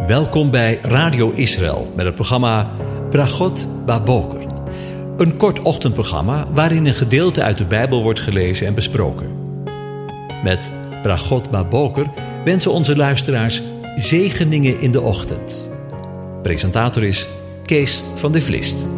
Welkom bij Radio Israël met het programma Bragot Baboker. Een kort ochtendprogramma waarin een gedeelte uit de Bijbel wordt gelezen en besproken. Met Bragot Baboker wensen onze luisteraars zegeningen in de ochtend. Presentator is Kees van de Vlist.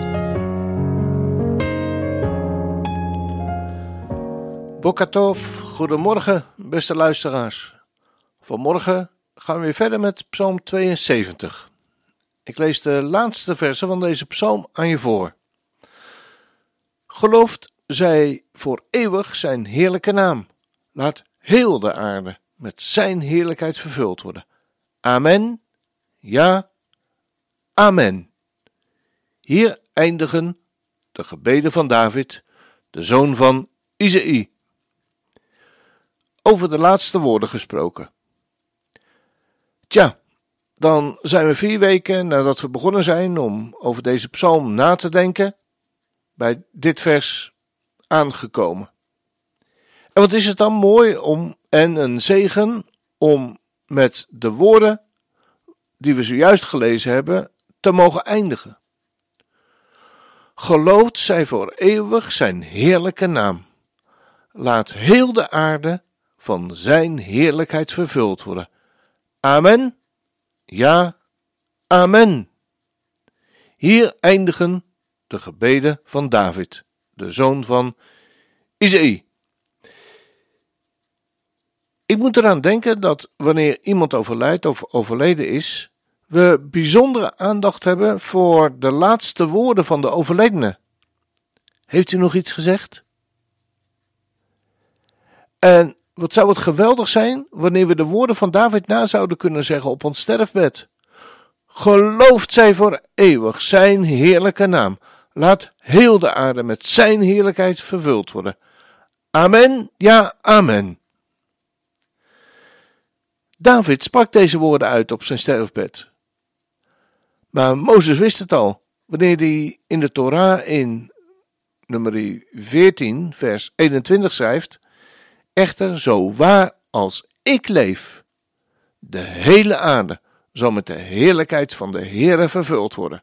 Boker Tov, goedemorgen beste luisteraars. Vanmorgen gaan we weer verder met Psalm 72. Ik lees de laatste versen van deze psalm aan je voor. Geloofd zij voor eeuwig zijn heerlijke naam. Laat heel de aarde met zijn heerlijkheid vervuld worden. Amen. Ja, amen. Hier eindigen de gebeden van David, de zoon van Isaïe. Over de laatste woorden gesproken. Tja, dan zijn we 4 weken nadat we begonnen zijn om over deze psalm na te denken, bij dit vers aangekomen. En wat is het dan mooi en een zegen om met de woorden die we zojuist gelezen hebben te mogen eindigen. Geloofd zij voor eeuwig zijn heerlijke naam. Laat heel de aarde van zijn heerlijkheid vervuld worden. Amen. Ja, amen. Hier eindigen de gebeden van David, de zoon van Isaïe. Ik moet eraan denken dat wanneer iemand overlijdt of overleden is, we bijzondere aandacht hebben voor de laatste woorden van de overledene. Heeft u nog iets gezegd? En wat zou het geweldig zijn wanneer we de woorden van David na zouden kunnen zeggen op ons sterfbed. Geloofd zij voor eeuwig zijn heerlijke naam. Laat heel de aarde met zijn heerlijkheid vervuld worden. Amen, ja, amen. David sprak deze woorden uit op zijn sterfbed. Maar Mozes wist het al, wanneer hij in de Torah in nummer 14, vers 21 schrijft: echter, zo waar als ik leef, de hele aarde zal met de heerlijkheid van de Heere vervuld worden.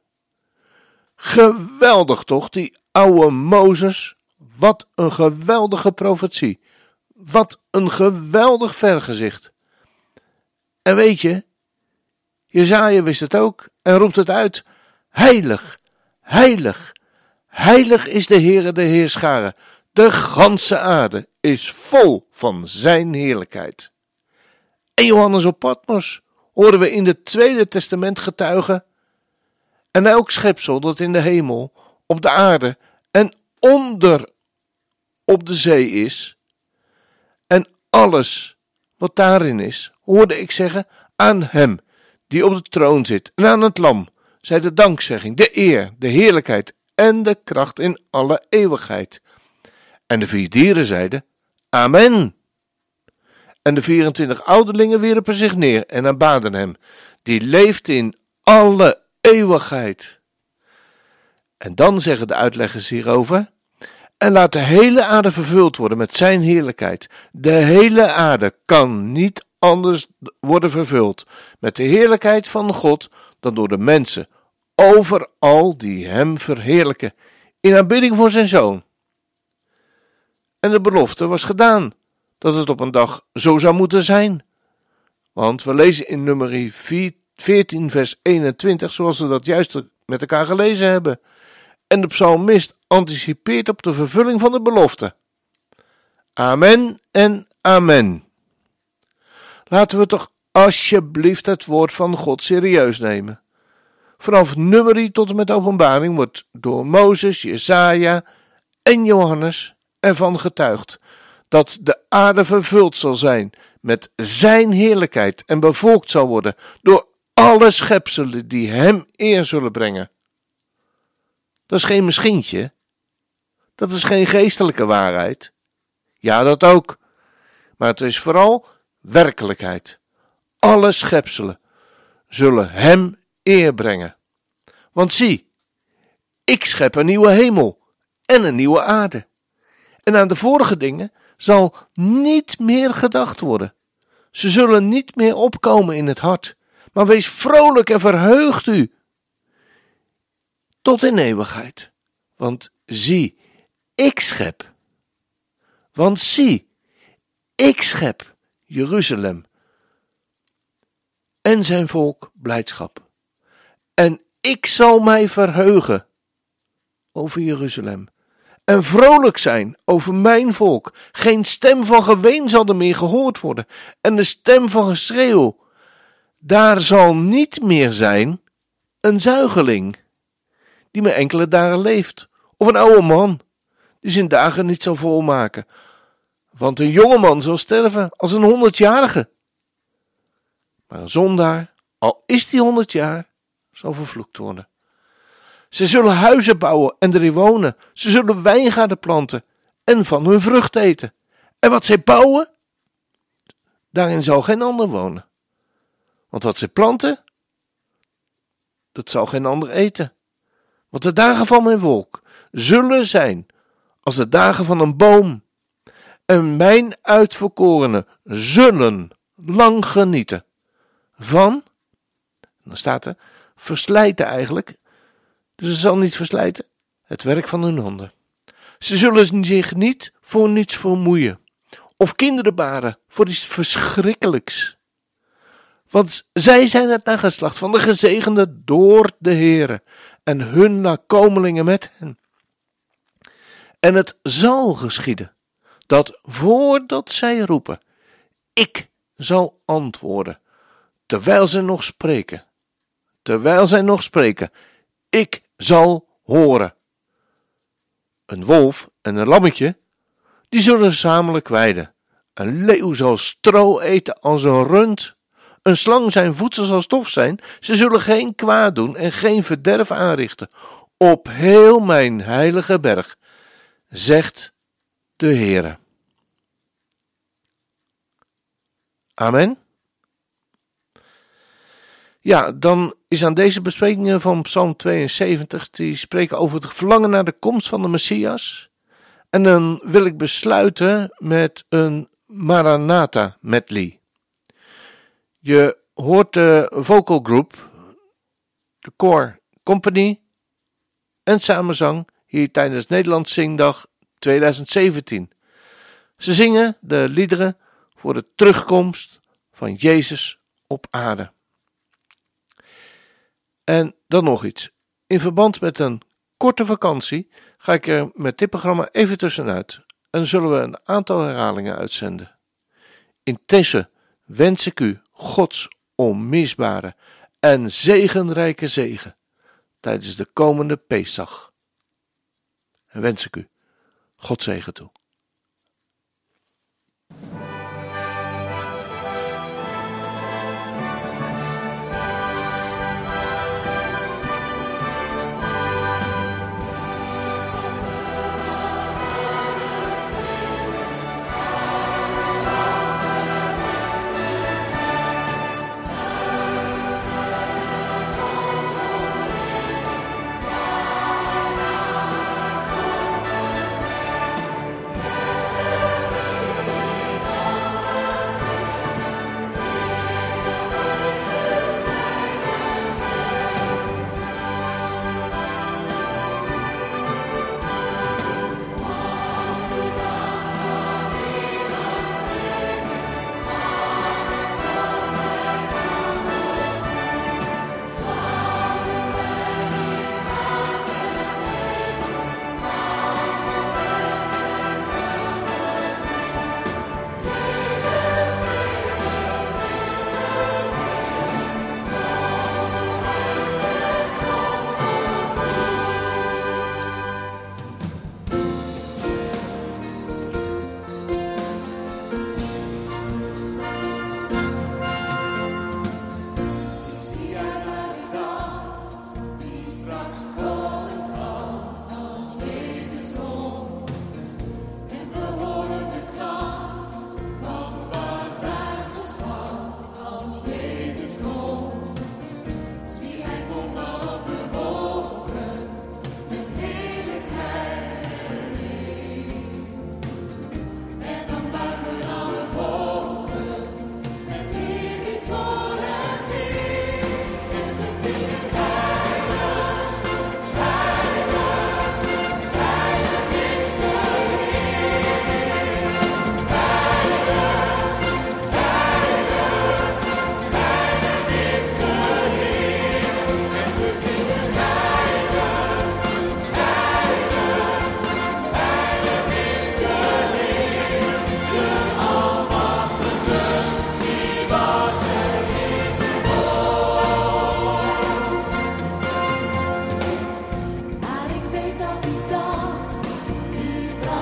Geweldig toch, die oude Mozes. Wat een geweldige profetie. Wat een geweldig vergezicht. En weet je, Jesaja wist het ook en roept het uit: heilig, heilig, heilig is de Heere de Heerscharen. De ganse aarde is vol van zijn heerlijkheid. En Johannes op Patmos horen we in het Tweede Testament getuigen: en elk schepsel dat in de hemel, op de aarde en onder op de zee is, en alles wat daarin is, hoorde ik zeggen: aan hem die op de troon zit en aan het lam zij de dankzegging, de eer, de heerlijkheid en de kracht in alle eeuwigheid. En de 4 dieren zeiden: amen. En de 24 ouderlingen wierpen zich neer en aanbaden hem, die leeft in alle eeuwigheid. En dan zeggen de uitleggers hierover: en laat de hele aarde vervuld worden met zijn heerlijkheid. De hele aarde kan niet anders worden vervuld met de heerlijkheid van God dan door de mensen, overal die hem verheerlijken, in aanbidding voor zijn zoon. En de belofte was gedaan, dat het op een dag zo zou moeten zijn. Want we lezen in nummer 14 vers 21, zoals we dat juist met elkaar gelezen hebben. En de psalmist anticipeert op de vervulling van de belofte. Amen en amen. Laten we toch alsjeblieft het woord van God serieus nemen. Vanaf Numeri tot en met Openbaring wordt door Mozes, Jesaja en Johannes ervan getuigd dat de aarde vervuld zal zijn met zijn heerlijkheid en bevolkt zal worden door alle schepselen die hem eer zullen brengen. Dat is geen misschientje. Dat is geen geestelijke waarheid. Ja, dat ook. Maar het is vooral werkelijkheid. Alle schepselen zullen hem eer brengen. Want zie, ik schep een nieuwe hemel en een nieuwe aarde. En aan de vorige dingen zal niet meer gedacht worden. Ze zullen niet meer opkomen in het hart, Maar wees vrolijk en verheugt u tot in eeuwigheid. Want zie, ik schep. Want zie, ik schep Jeruzalem en zijn volk blijdschap. En ik zal mij verheugen over Jeruzalem en vrolijk zijn over mijn volk. Geen stem van geween zal er meer gehoord worden en de stem van geschreeuw. Daar zal niet meer zijn een zuigeling die maar enkele dagen leeft, of een oude man die zijn dagen niet zal volmaken. Want een jonge man zal sterven als een 100-jarige. Maar een zondaar, al is die 100 jaar, zal vervloekt worden. Ze zullen huizen bouwen en erin wonen. Ze zullen wijngaarden planten en van hun vrucht eten. En wat zij bouwen, daarin zal geen ander wonen. Want wat zij planten, dat zal geen ander eten. Want de dagen van mijn volk zullen zijn als de dagen van een boom. En mijn uitverkorenen zullen lang genieten van, dan staat er, verslijten eigenlijk. Dus ze zal niet verslijten, het werk van hun handen. Ze zullen zich niet voor niets vermoeien, of kinderen baren voor iets verschrikkelijks. Want zij zijn het nageslacht van de gezegenden door de Heere, en hun nakomelingen met hen. En het zal geschieden, dat voordat zij roepen, ik zal antwoorden, terwijl zij nog spreken, ik zal horen. Een wolf en een lammetje, die zullen gezamenlijk weiden. Een leeuw zal stro eten als een rund. Een slang zijn voedsel zal stof zijn. Ze zullen geen kwaad doen en geen verderf aanrichten. Op heel mijn heilige berg, zegt de Heere. Amen. Ja, dan is aan deze besprekingen van Psalm 72, die spreken over het verlangen naar de komst van de Messias. En dan wil ik besluiten met een Maranatha medley. Je hoort de vocal group, de Choir Company en samenzang hier tijdens Nederlands Zingdag 2017. Ze zingen de liederen voor de terugkomst van Jezus op aarde. En dan nog iets. In verband met een korte vakantie ga ik er met dit programma even tussenuit en zullen we een aantal herhalingen uitzenden. Intussen wens ik u Gods onmisbare en zegenrijke zegen tijdens de komende Pesach. En wens ik u Gods zegen toe.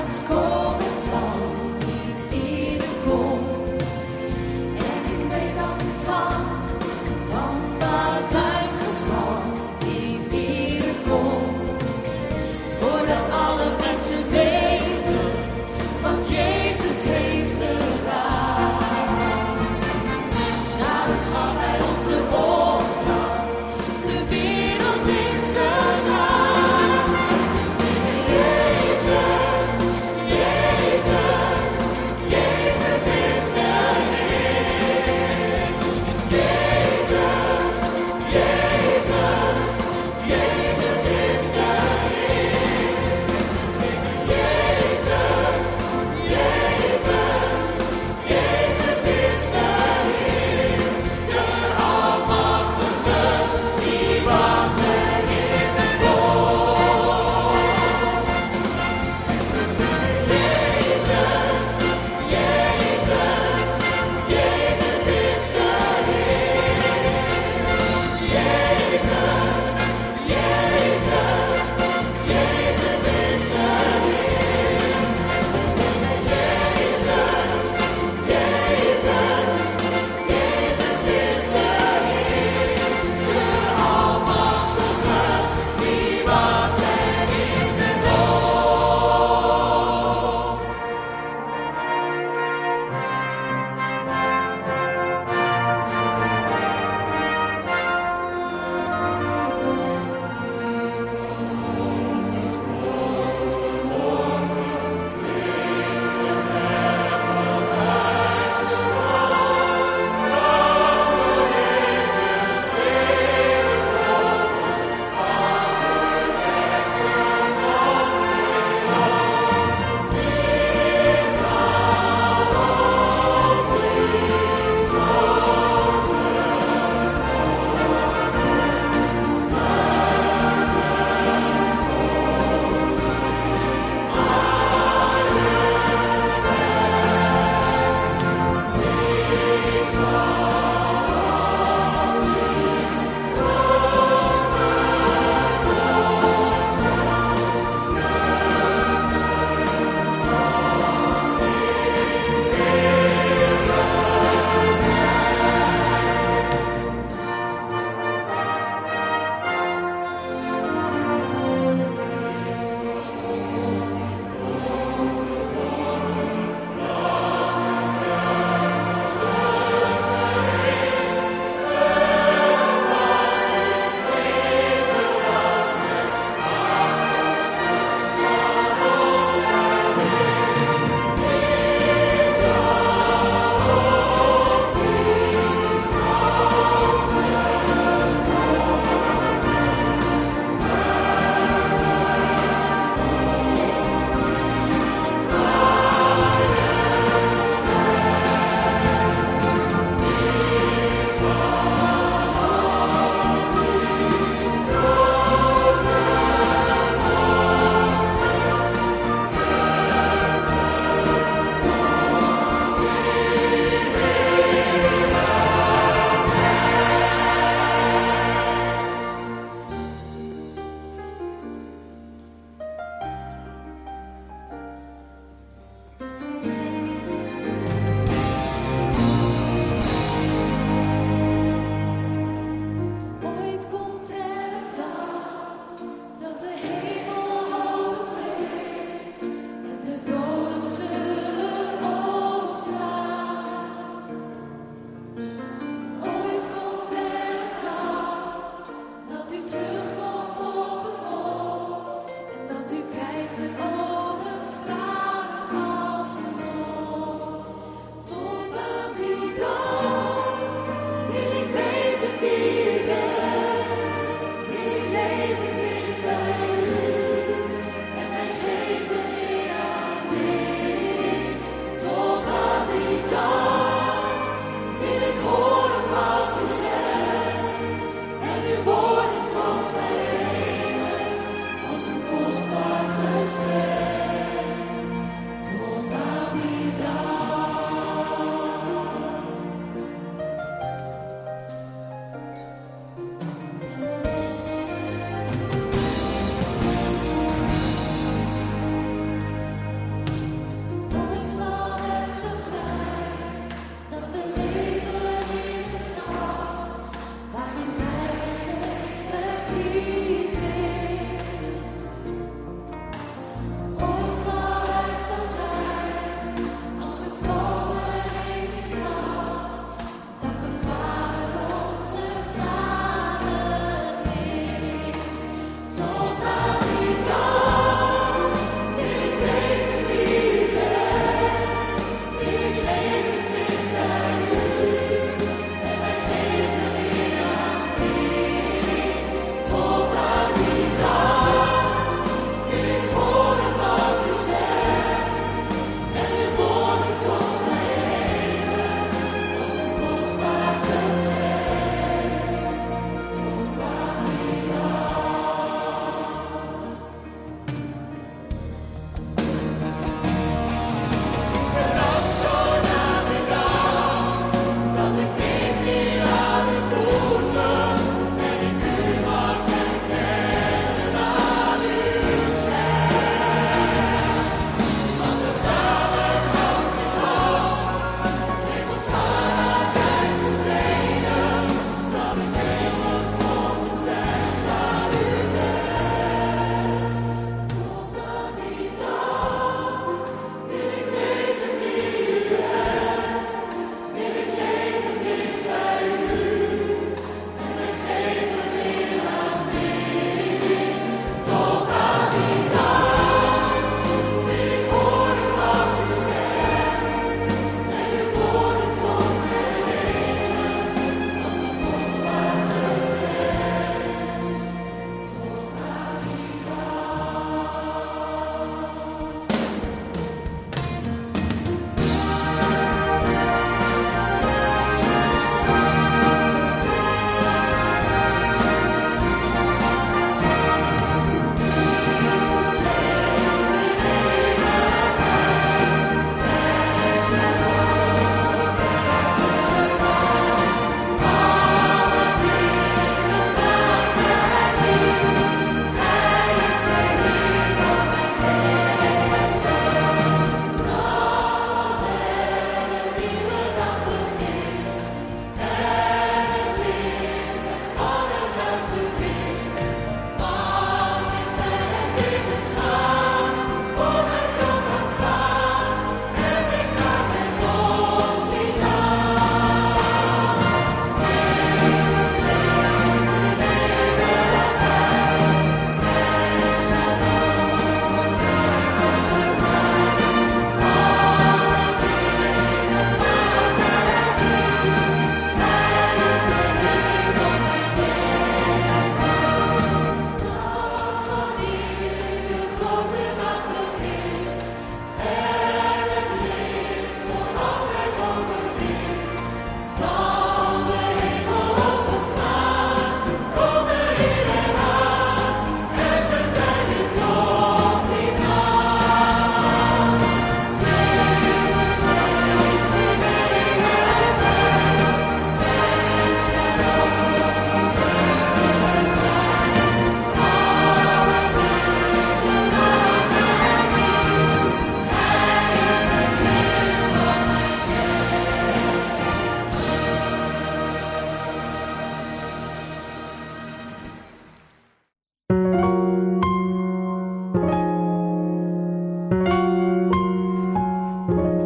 Jezus,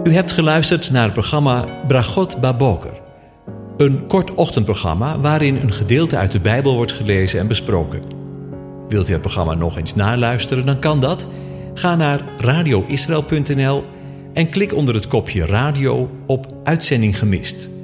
U hebt geluisterd naar het programma Bragot Baboker. Een kort ochtendprogramma waarin een gedeelte uit de Bijbel wordt gelezen en besproken. Wilt u het programma nog eens naluisteren, dan kan dat. Ga naar radioisrael.nl en klik onder het kopje radio op Uitzending gemist.